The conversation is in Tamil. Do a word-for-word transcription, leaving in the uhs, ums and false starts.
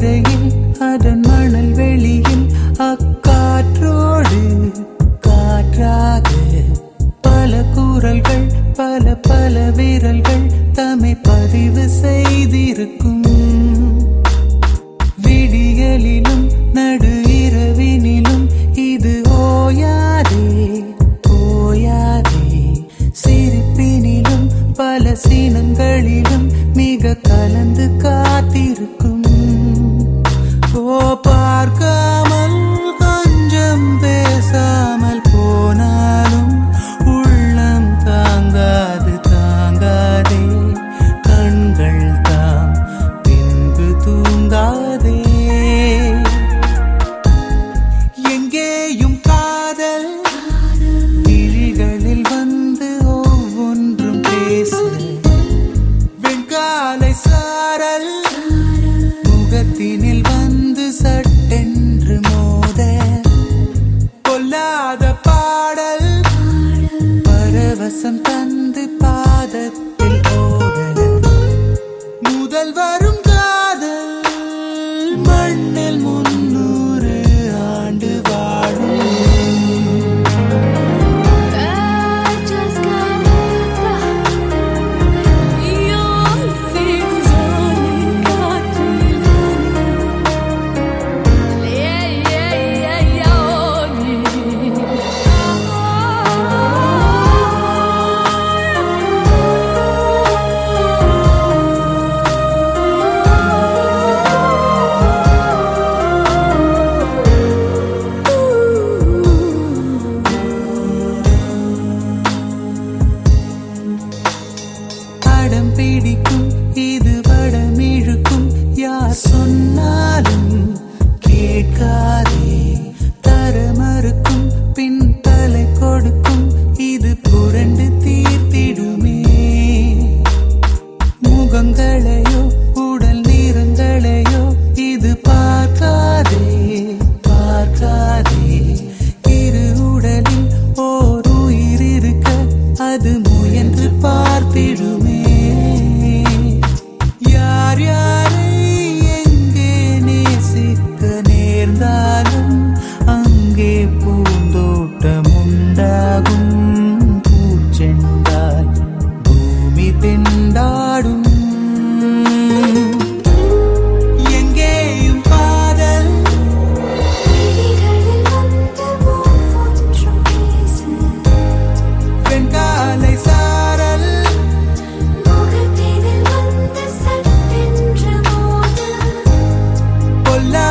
கரையில் அதன் மணல் வெளியில் அக்காற்றோடு காற்றாக பல குரல்கள் பல பல விரல்கள் தம்மை பதிவு செய்திருக்கும். விடியலிலும் நடு இரவினிலும் இது ஓயாதே ஓயாதே. சிரிப்பினிலும் பல சீனங்களிலும் மிக கலந்து காத்திருக்கும். ஓ பார்க்காமல் கொஞ்சம் பேசாமல் போனாலும் உள்ளம் தாங்காது தாங்காதே. கண்கள் தாம் பின்பு தூங்காதே. எங்கேயும் காதல் விழிகளில் வந்து ஒவ்வொன்றும் பேச. வெண்காலை சாரல் முகத்தினில் வந்து சட்டென்று மோத. பொல்லாத பாடல் பரவசம் தந்து பாதத்தில் ஓட. முதல் வரும் காதல் மண்ணில் முன்னூறு ஆண்டு வாழும். படம் பிடிக்கும் இது படம் இழுக்கும். யார் சொன்னாலும் கேட்காதே. தர மறுக்கும் பின் தலை கொடுக்கும். இது புரண்டு தீர்த்திடுமே. முகங்களையோ உடல் நிறங்களையோ இது பார்க்காதே பார்க்காதே. இரு உடலில் ஓர் உயிர் இருக்க அது முயன்று பார்த்திடுமே. யார் யாரை எங்கே நேசிக்க நேர்ந்தாலும் அங்கே பூந்தோட்டம் உண்டாகும். பூச்செண்டால் பூமி திண்டாடும். எங்கேயும் காதல் வெண்காலை சாரல் பொல்லா